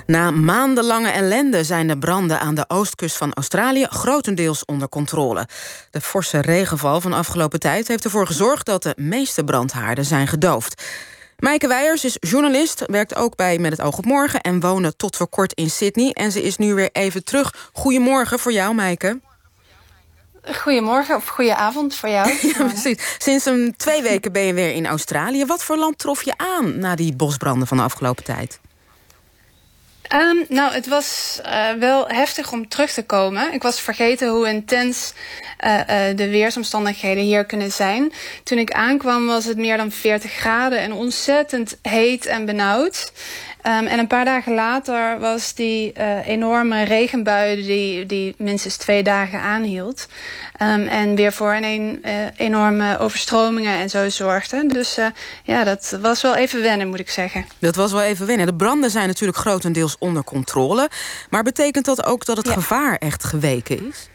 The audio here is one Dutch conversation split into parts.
Na maandenlange ellende zijn de branden aan de oostkust van Australië grotendeels onder controle. De forse regenval van afgelopen tijd heeft ervoor gezorgd dat de meeste brandhaarden zijn gedoofd. Maaike Weijers is journalist, werkt ook bij Met het Oog op Morgen en woonde tot voor kort in Sydney. En ze is nu weer even terug. Goedemorgen voor jou, Maaike. Goedemorgen of goedenavond voor jou. Ja, precies. Sinds 2 weken ben je weer in Australië. Wat voor land trof je aan na die bosbranden van de afgelopen tijd? Nou, het was wel heftig om terug te komen. Ik was vergeten hoe intens de weersomstandigheden hier kunnen zijn. Toen ik aankwam was het meer dan 40 graden en ontzettend heet en benauwd. En een paar dagen later was die enorme regenbui die minstens 2 dagen aanhield. En weer voor een enorme overstromingen en zo zorgde. Dus ja, dat was wel even wennen, moet ik zeggen. Dat was wel even wennen. De branden zijn natuurlijk grotendeels onder controle. Maar betekent dat ook dat het gevaar echt geweken is?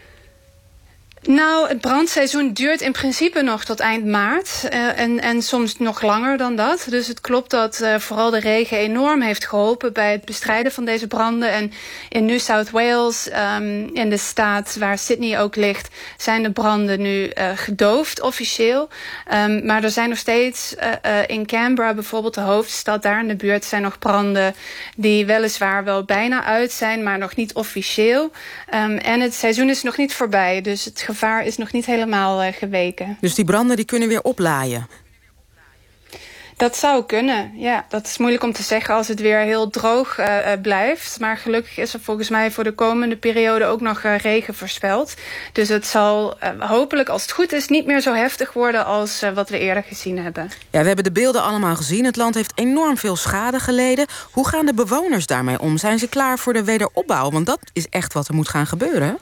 Nou, het brandseizoen duurt in principe nog tot eind maart. En soms nog langer dan dat. Dus het klopt dat vooral de regen enorm heeft geholpen bij het bestrijden van deze branden. En in New South Wales, in de staat waar Sydney ook ligt, zijn de branden nu gedoofd officieel. Maar er zijn nog steeds in Canberra, bijvoorbeeld de hoofdstad, daar in de buurt zijn nog branden die weliswaar wel bijna uit zijn, maar nog niet officieel. En het seizoen is nog niet voorbij, dus het gevaar is nog niet helemaal geweken. Dus die branden die kunnen weer oplaaien? Dat zou kunnen, ja. Dat is moeilijk om te zeggen als het weer heel droog blijft. Maar gelukkig is er volgens mij voor de komende periode ook nog regen voorspeld. Dus het zal hopelijk, als het goed is, niet meer zo heftig worden als wat we eerder gezien hebben. Ja, we hebben de beelden allemaal gezien. Het land heeft enorm veel schade geleden. Hoe gaan de bewoners daarmee om? Zijn ze klaar voor de wederopbouw? Want dat is echt wat er moet gaan gebeuren.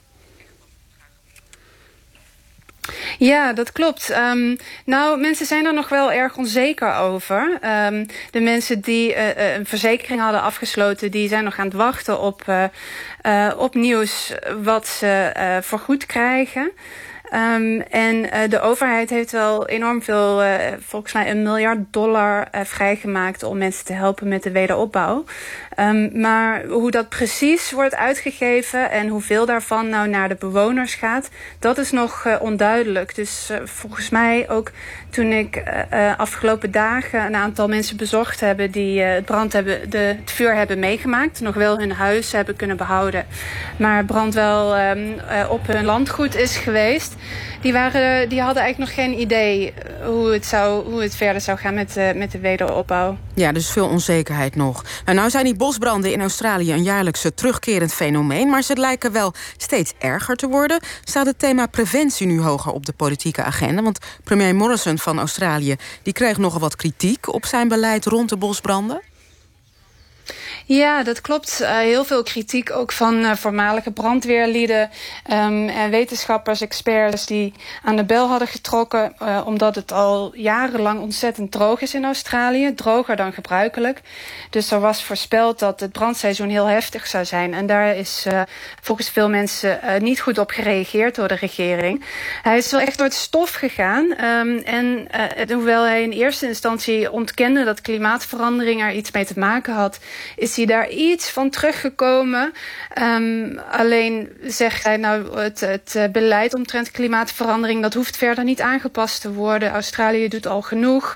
Ja, dat klopt. Nou, mensen zijn er nog wel erg onzeker over. De mensen die een verzekering hadden afgesloten, die zijn nog aan het wachten op nieuws wat ze vergoed krijgen. En de overheid heeft wel enorm veel, volgens mij $1 miljard vrijgemaakt om mensen te helpen met de wederopbouw. Maar hoe dat precies wordt uitgegeven en hoeveel daarvan nou naar de bewoners gaat, dat is nog onduidelijk. Dus volgens mij ook toen ik afgelopen dagen een aantal mensen bezocht hebben die het vuur hebben meegemaakt, nog wel hun huis hebben kunnen behouden, maar brand wel op hun landgoed is geweest. Die hadden eigenlijk nog geen idee hoe het verder zou gaan met de wederopbouw. Ja, dus veel onzekerheid nog. Nou zijn die bosbranden in Australië een jaarlijkse terugkerend fenomeen, maar ze lijken wel steeds erger te worden. Staat het thema preventie nu hoger op de politieke agenda? Want premier Morrison van Australië die kreeg nogal wat kritiek op zijn beleid rond de bosbranden. Ja, dat klopt. Heel veel kritiek ook van voormalige brandweerlieden en wetenschappers, experts die aan de bel hadden getrokken, omdat het al jarenlang ontzettend droog is in Australië, droger dan gebruikelijk. Dus er was voorspeld dat het brandseizoen heel heftig zou zijn en daar is volgens veel mensen niet goed op gereageerd door de regering. Hij is wel echt door het stof gegaan en hoewel hij in eerste instantie ontkende dat klimaatverandering er iets mee te maken had, is hij daar iets van teruggekomen. Alleen zegt hij nou het beleid omtrent klimaatverandering, dat hoeft verder niet aangepast te worden. Australië doet al genoeg.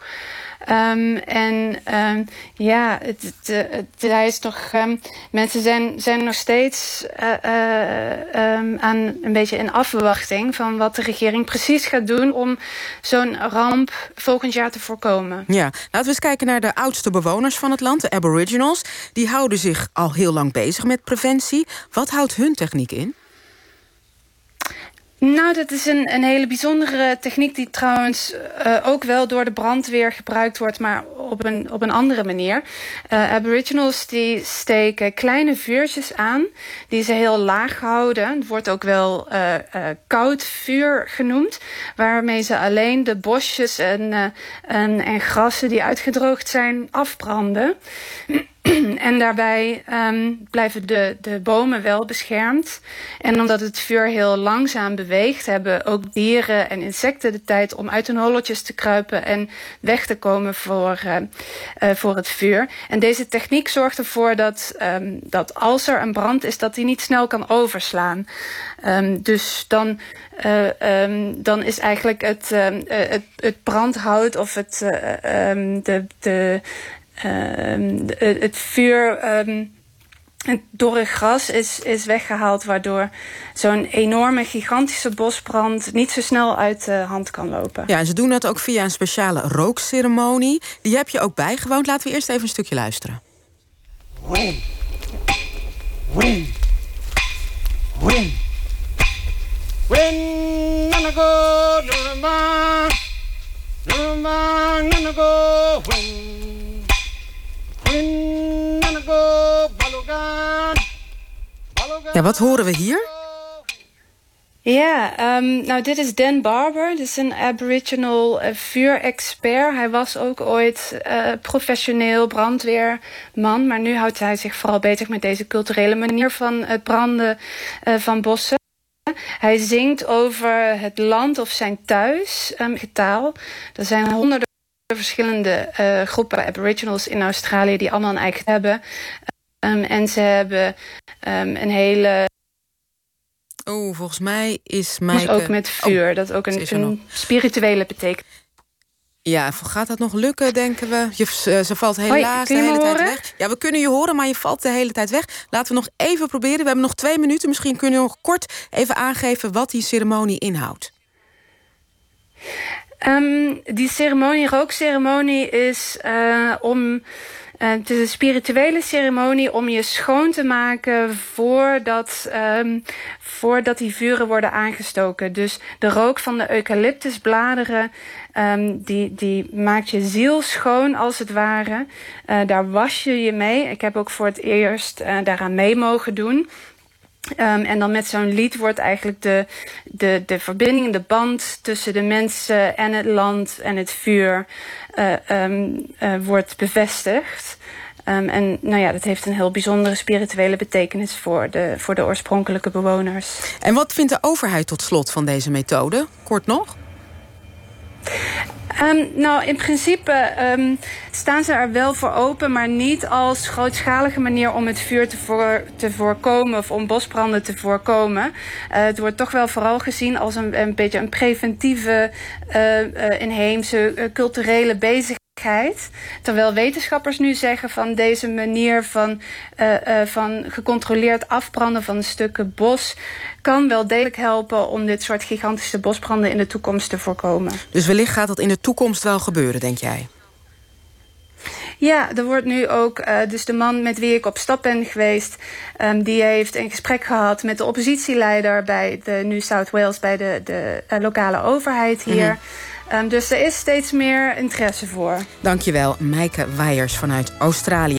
Hij is nog. Mensen zijn nog steeds aan een beetje in afwachting van wat de regering precies gaat doen om zo'n ramp volgend jaar te voorkomen. Ja, laten we eens kijken naar de oudste bewoners van het land, de Aboriginals. Die houden zich al heel lang bezig met preventie. Wat houdt hun techniek in? Nou, dat is een hele bijzondere techniek die trouwens ook wel door de brandweer gebruikt wordt, maar op een andere manier. Aboriginals die steken kleine vuurtjes aan, die ze heel laag houden. Het wordt ook wel koud vuur genoemd, waarmee ze alleen de bosjes en grassen die uitgedroogd zijn afbranden. En daarbij blijven de bomen wel beschermd. En omdat het vuur heel langzaam beweegt, hebben ook dieren en insecten de tijd om uit hun holletjes te kruipen en weg te komen voor het vuur. En deze techniek zorgt ervoor dat als er een brand is, dat die niet snel kan overslaan. Dus dan is eigenlijk het brandhout of het vuur, het dorre gras is weggehaald, waardoor zo'n enorme, gigantische bosbrand niet zo snel uit de hand kan lopen. Ja, en ze doen dat ook via een speciale rookceremonie. Die heb je ook bijgewoond. Laten we eerst even een stukje luisteren. Win. Win. Win. Win. Nana go, Nurma. Nurma, nana go, win. Win, nana go, Balogan. Ja, wat horen we hier? Ja, nou dit is Dan Barber. Dit is een aboriginal vuurexpert. Hij was ook ooit professioneel brandweerman. Maar nu houdt hij zich vooral bezig met deze culturele manier van het branden van bossen. Hij zingt over het land of zijn thuis, getaal. Er zijn honderden verschillende groepen aboriginals in Australië die allemaal een eigen hebben. En ze hebben een hele... volgens mij is Maaike... ook met vuur, dat ook een spirituele betekenis. Ja, gaat dat nog lukken, denken we? Ze valt helaas de hele tijd weg. Ja, we kunnen je horen, maar je valt de hele tijd weg. Laten we nog even proberen. We hebben nog 2 minuten. Misschien kun je nog kort even aangeven wat die ceremonie inhoudt. Die rookceremonie is het is een spirituele ceremonie om je schoon te maken voordat die vuren worden aangestoken. Dus de rook van de eucalyptusbladeren, die maakt je ziel schoon als het ware. Daar was je je mee. Ik heb ook voor het eerst daaraan mee mogen doen. En dan met zo'n lied wordt eigenlijk de verbinding, de band tussen de mensen en het land en het vuur wordt bevestigd. En nou ja, dat heeft een heel bijzondere spirituele betekenis voor de oorspronkelijke bewoners. En wat vindt de overheid tot slot van deze methode? Kort nog? Nou, in principe staan ze er wel voor open, maar niet als grootschalige manier om het vuur te voorkomen of om bosbranden te voorkomen. Het wordt toch wel vooral gezien als een beetje een preventieve, inheemse, culturele bezigheid. Terwijl wetenschappers nu zeggen van deze manier van gecontroleerd afbranden van stukken bos kan wel degelijk helpen om dit soort gigantische bosbranden in de toekomst te voorkomen. Dus wellicht gaat dat in de toekomst wel gebeuren, denk jij? Ja, er wordt nu ook, dus de man met wie ik op stap ben geweest, die heeft een gesprek gehad met de oppositieleider bij de New South Wales, bij de lokale overheid hier. Dus er is steeds meer interesse voor. Dankjewel, Maaike Wijers vanuit Australië.